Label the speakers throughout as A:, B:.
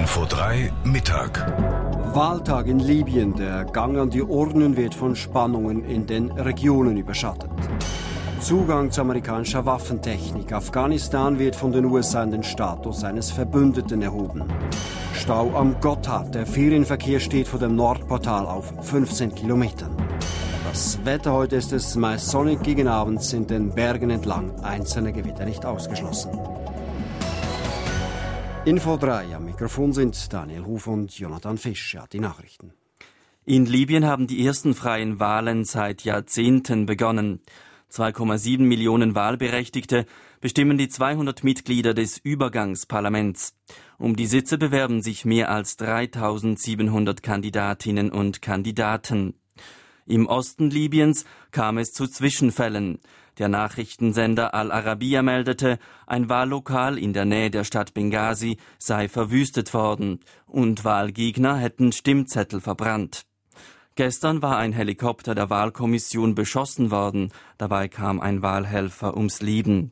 A: Info 3 Mittag.
B: Wahltag in Libyen. Der Gang an die Urnen wird von Spannungen in den Regionen überschattet. Zugang zu amerikanischer Waffentechnik. Afghanistan wird von den USA in den Status eines Verbündeten erhoben. Stau am Gotthard. Der Ferienverkehr steht vor dem Nordportal auf 15 Kilometern. Das Wetter heute ist es meist sonnig. Gegen Abend sind den Bergen entlang einzelne Gewitter nicht ausgeschlossen. Info 3. Am Mikrofon sind Daniel Huf und Jonathan Fisch. Ja, die Nachrichten.
C: In Libyen haben die ersten freien Wahlen seit Jahrzehnten begonnen. 2,7 Millionen Wahlberechtigte bestimmen die 200 Mitglieder des Übergangsparlaments. Um die Sitze bewerben sich mehr als 3.700 Kandidatinnen und Kandidaten. Im Osten Libyens kam es zu Zwischenfällen. Der Nachrichtensender Al Arabiya meldete, ein Wahllokal in der Nähe der Stadt Benghazi sei verwüstet worden und Wahlgegner hätten Stimmzettel verbrannt. Gestern war ein Helikopter der Wahlkommission beschossen worden. Dabei kam ein Wahlhelfer ums Leben.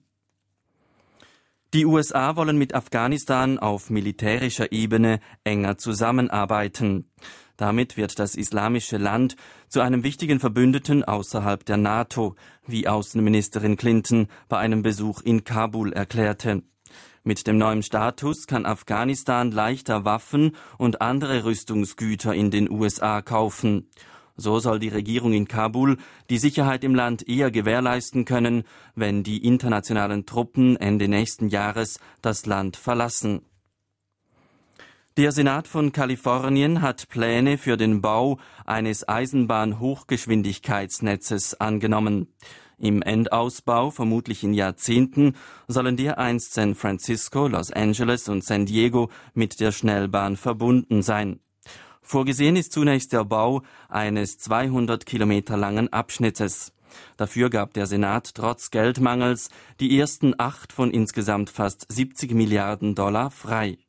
C: Die USA wollen mit Afghanistan auf militärischer Ebene enger zusammenarbeiten. Damit wird das islamische Land zu einem wichtigen Verbündeten außerhalb der NATO, wie Außenministerin Clinton bei einem Besuch in Kabul erklärte. Mit dem neuen Status kann Afghanistan leichter Waffen und andere Rüstungsgüter in den USA kaufen. So soll die Regierung in Kabul die Sicherheit im Land eher gewährleisten können, wenn die internationalen Truppen Ende nächsten Jahres das Land verlassen. Der Senat von Kalifornien hat Pläne für den Bau eines Eisenbahn-Hochgeschwindigkeitsnetzes angenommen. Im Endausbau, vermutlich in Jahrzehnten, sollen dereinst San Francisco, Los Angeles und San Diego mit der Schnellbahn verbunden sein. Vorgesehen ist zunächst der Bau eines 200 Kilometer langen Abschnittes. Dafür gab der Senat trotz Geldmangels die ersten 8 von insgesamt fast 70 Milliarden Dollar frei.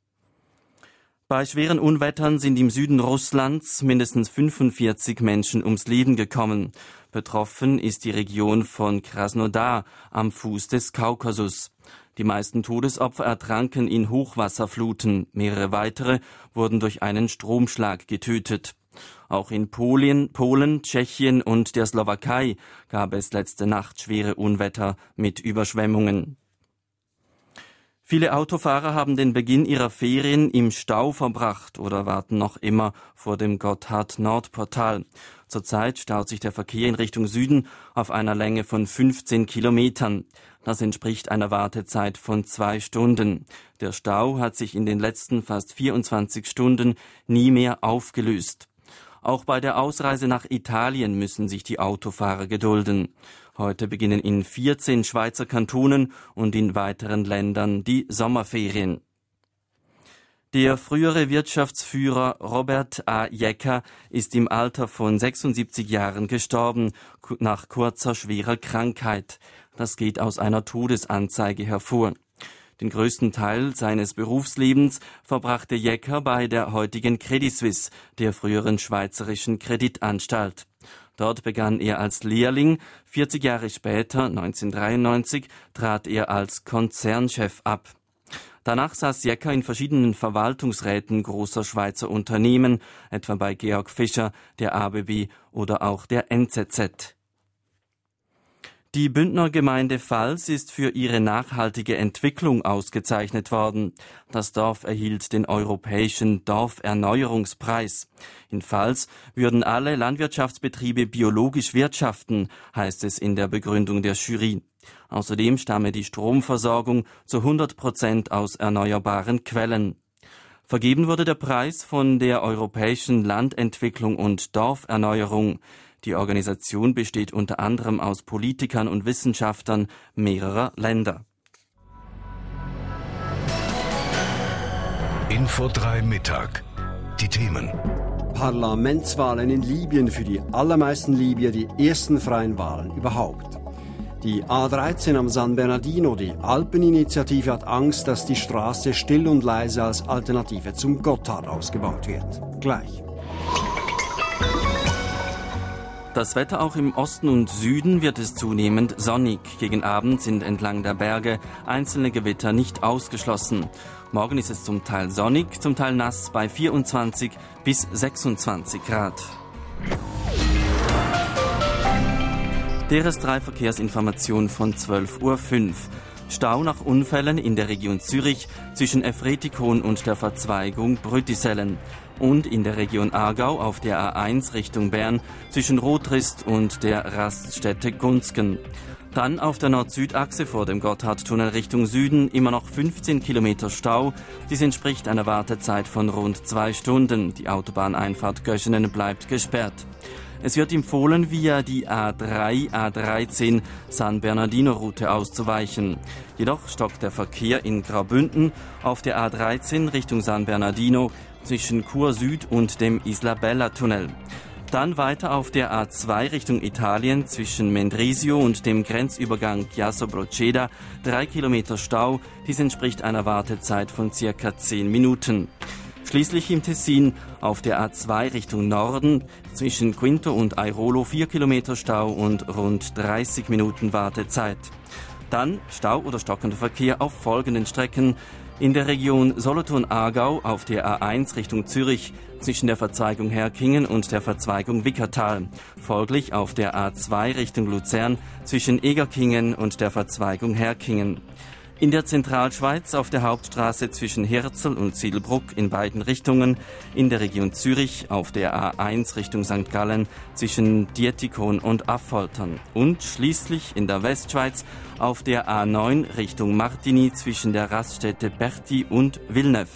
C: Bei schweren Unwettern sind im Süden Russlands mindestens 45 Menschen ums Leben gekommen. Betroffen ist die Region von Krasnodar am Fuß des Kaukasus. Die meisten Todesopfer ertranken in Hochwasserfluten. Mehrere weitere wurden durch einen Stromschlag getötet. Auch in Polen, Tschechien und der Slowakei gab es letzte Nacht schwere Unwetter mit Überschwemmungen. Viele Autofahrer haben den Beginn ihrer Ferien im Stau verbracht oder warten noch immer vor dem Gotthard-Nordportal. Zurzeit staut sich der Verkehr in Richtung Süden auf einer Länge von 15 Kilometern. Das entspricht einer Wartezeit von 2 Stunden. Der Stau hat sich in den letzten fast 24 Stunden nie mehr aufgelöst. Auch bei der Ausreise nach Italien müssen sich die Autofahrer gedulden. Heute beginnen in 14 Schweizer Kantonen und in weiteren Ländern die Sommerferien. Der frühere Wirtschaftsführer Robert A. Jecker ist im Alter von 76 Jahren gestorben, nach kurzer schwerer Krankheit. Das geht aus einer Todesanzeige hervor. Den größten Teil seines Berufslebens verbrachte Jecker bei der heutigen Credit Suisse, der früheren schweizerischen Kreditanstalt. Dort begann er als Lehrling. 40 Jahre später, 1993, trat er als Konzernchef ab. Danach saß Jecker in verschiedenen Verwaltungsräten großer Schweizer Unternehmen, etwa bei Georg Fischer, der ABB oder auch der NZZ. Die Bündner Gemeinde Vals ist für ihre nachhaltige Entwicklung ausgezeichnet worden. Das Dorf erhielt den Europäischen Dorferneuerungspreis. In Vals würden alle Landwirtschaftsbetriebe biologisch wirtschaften, heißt es in der Begründung der Jury. Außerdem stamme die Stromversorgung zu 100% aus erneuerbaren Quellen. Vergeben wurde der Preis von der Europäischen Landentwicklung und Dorferneuerung. Die Organisation besteht unter anderem aus Politikern und Wissenschaftlern mehrerer Länder.
A: Info 3 Mittag. Die Themen.
B: Parlamentswahlen in Libyen, für die allermeisten Libyer die ersten freien Wahlen überhaupt. Die A13 am San Bernardino, die Alpeninitiative, hat Angst, dass die Straße still und leise als Alternative zum Gotthard ausgebaut wird. Gleich.
C: Das Wetter auch im Osten und Süden wird es zunehmend sonnig. Gegen Abend sind entlang der Berge einzelne Gewitter nicht ausgeschlossen. Morgen ist es zum Teil sonnig, zum Teil nass bei 24 bis 26 Grad. DRS3-Verkehrsinformation von 12.05 Uhr. Stau nach Unfällen in der Region Zürich zwischen Efretikon und der Verzweigung Brüttisellen. Und in der Region Aargau auf der A1 Richtung Bern zwischen Rotrist und der Raststätte Gunzgen. Dann auf der Nord-Süd-Achse vor dem Gotthardtunnel Richtung Süden immer noch 15 Kilometer Stau. Dies entspricht einer Wartezeit von rund 2 Stunden. Die Autobahneinfahrt Göschenen bleibt gesperrt. Es wird empfohlen, via die A3, A13 San Bernardino-Route auszuweichen. Jedoch stockt der Verkehr in Graubünden auf der A13 Richtung San Bernardino zwischen Chur Süd und dem Isla Bella-Tunnel. Dann weiter auf der A2 Richtung Italien zwischen Mendrisio und dem Grenzübergang Chiasso Proceda 3 Kilometer Stau. Dies entspricht einer Wartezeit von circa 10 Minuten. Schließlich im Tessin auf der A2 Richtung Norden zwischen Quinto und Airolo 4 Kilometer Stau und rund 30 Minuten Wartezeit. Dann Stau oder stockender Verkehr auf folgenden Strecken. In der Region Solothurn-Aargau auf der A1 Richtung Zürich zwischen der Verzweigung Herkingen und der Verzweigung Wickertal. Folglich auf der A2 Richtung Luzern zwischen Egerkingen und der Verzweigung Herkingen. In der Zentralschweiz auf der Hauptstraße zwischen Hirzel und Ziedelbruck in beiden Richtungen. In der Region Zürich auf der A1 Richtung St. Gallen zwischen Dietikon und Affoltern. Und schließlich in der Westschweiz auf der A9 Richtung Martigny zwischen der Raststätte Berti und Villeneuve.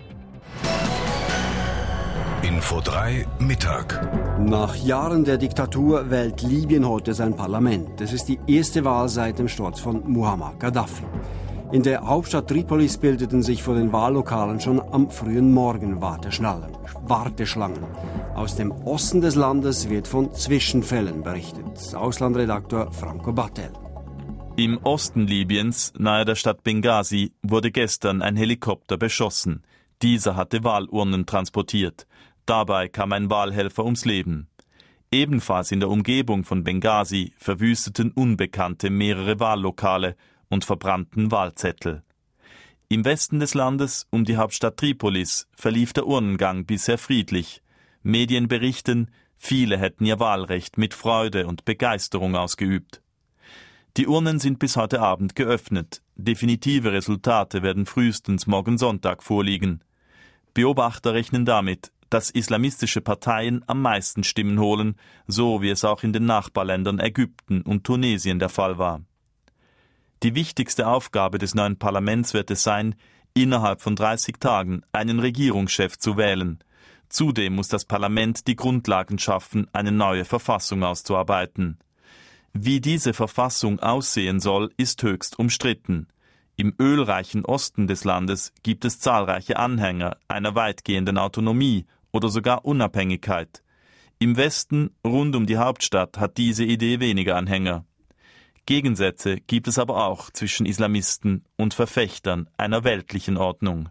A: Info 3 Mittag.
B: Nach Jahren der Diktatur wählt Libyen heute sein Parlament. Es ist die erste Wahl seit dem Sturz von Muammar Gaddafi. In der Hauptstadt Tripolis bildeten sich vor den Wahllokalen schon am frühen Morgen Warteschlangen. Aus dem Osten des Landes wird von Zwischenfällen berichtet. Auslandredakteur Franco Battel.
D: Im Osten Libyens, nahe der Stadt Benghazi, wurde gestern ein Helikopter beschossen. Dieser hatte Wahlurnen transportiert. Dabei kam ein Wahlhelfer ums Leben. Ebenfalls in der Umgebung von Benghazi verwüsteten Unbekannte mehrere Wahllokale und verbrannten Wahlzettel. Im Westen des Landes, um die Hauptstadt Tripolis, verlief der Urnengang bisher friedlich. Medien berichten, viele hätten ihr Wahlrecht mit Freude und Begeisterung ausgeübt. Die Urnen sind bis heute Abend geöffnet. Definitive Resultate werden frühestens morgen Sonntag vorliegen. Beobachter rechnen damit, dass islamistische Parteien am meisten Stimmen holen, so wie es auch in den Nachbarländern Ägypten und Tunesien der Fall war. Die wichtigste Aufgabe des neuen Parlaments wird es sein, innerhalb von 30 Tagen einen Regierungschef zu wählen. Zudem muss das Parlament die Grundlagen schaffen, eine neue Verfassung auszuarbeiten. Wie diese Verfassung aussehen soll, ist höchst umstritten. Im ölreichen Osten des Landes gibt es zahlreiche Anhänger einer weitgehenden Autonomie oder sogar Unabhängigkeit. Im Westen, rund um die Hauptstadt, hat diese Idee weniger Anhänger. Gegensätze gibt es aber auch zwischen Islamisten und Verfechtern einer weltlichen Ordnung.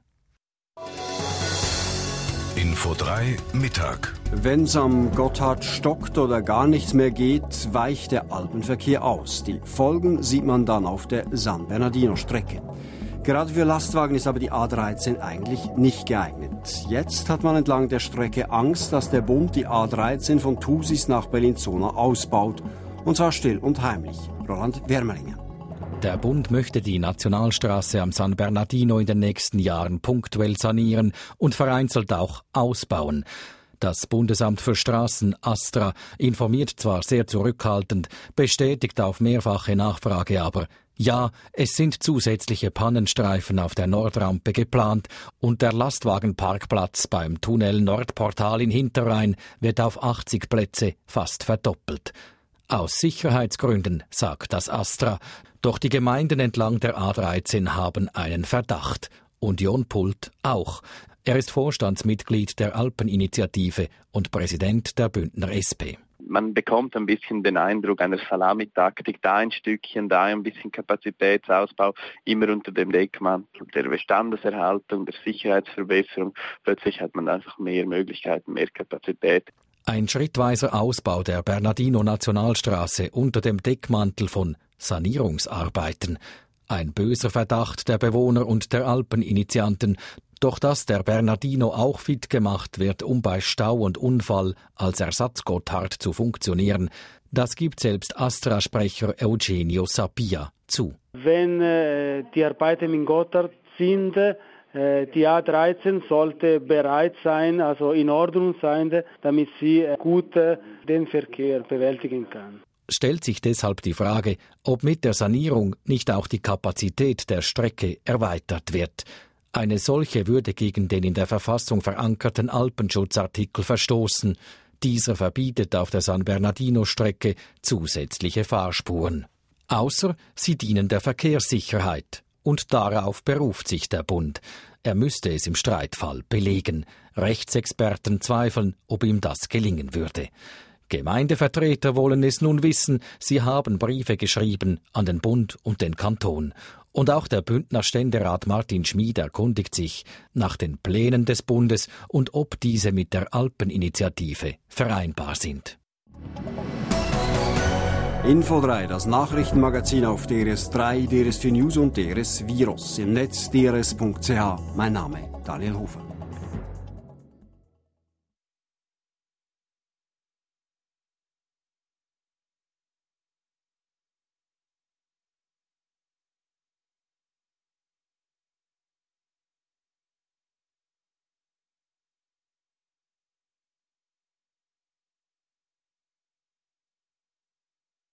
A: Info 3 Mittag.
B: Wenn's am Gotthard stockt oder gar nichts mehr geht, weicht der Alpenverkehr aus. Die Folgen sieht man dann auf der San Bernardino-Strecke. Gerade für Lastwagen ist aber die A13 eigentlich nicht geeignet. Jetzt hat man entlang der Strecke Angst, dass der Bund die A13 von Thusis nach Bellinzona ausbaut. Und zwar still und heimlich. Roland Wermelinger.
E: Der Bund möchte die Nationalstraße am San Bernardino in den nächsten Jahren punktuell sanieren und vereinzelt auch ausbauen. Das Bundesamt für Straßen, ASTRA, informiert zwar sehr zurückhaltend, bestätigt auf mehrfache Nachfrage aber, ja, es sind zusätzliche Pannenstreifen auf der Nordrampe geplant und der Lastwagenparkplatz beim Tunnel Nordportal in Hinterrhein wird auf 80 Plätze fast verdoppelt. Aus Sicherheitsgründen, sagt das ASTRA, doch die Gemeinden entlang der A13 haben einen Verdacht. Und Jon Pult auch. Er ist Vorstandsmitglied der Alpeninitiative und Präsident der Bündner SP.
F: Man bekommt ein bisschen den Eindruck einer Salamitaktik, da ein Stückchen, da ein bisschen Kapazitätsausbau, immer unter dem Deckmantel der Bestandeserhaltung, der Sicherheitsverbesserung. Plötzlich hat man einfach mehr Möglichkeiten, mehr Kapazität.
E: Ein schrittweiser Ausbau der Bernardino-Nationalstraße unter dem Deckmantel von Sanierungsarbeiten. Ein böser Verdacht der Bewohner und der Alpeninitianten. Doch dass der Bernardino auch fit gemacht wird, um bei Stau und Unfall als Ersatzgotthard zu funktionieren, das gibt selbst Astra-Sprecher Eugenio Sapia zu.
G: Wenn die Arbeiten in Gotthard sind, die A13 sollte bereit sein, also in Ordnung sein, damit sie gut den Verkehr bewältigen kann.
E: Stellt sich deshalb die Frage, ob mit der Sanierung nicht auch die Kapazität der Strecke erweitert wird. Eine solche würde gegen den in der Verfassung verankerten Alpenschutzartikel verstoßen. Dieser verbietet auf der San Bernardino-Strecke zusätzliche Fahrspuren. Außer sie dienen der Verkehrssicherheit. Und darauf beruft sich der Bund. Er müsste es im Streitfall belegen. Rechtsexperten zweifeln, ob ihm das gelingen würde. Gemeindevertreter wollen es nun wissen. Sie haben Briefe geschrieben an den Bund und den Kanton. Und auch der Bündner Ständerat Martin Schmid erkundigt sich nach den Plänen des Bundes und ob diese mit der Alpeninitiative vereinbar sind.
B: Info 3, das Nachrichtenmagazin auf DRS3, DRS4 News und DRS Virus. Im Netz drs.ch. Mein Name Daniel Hofer.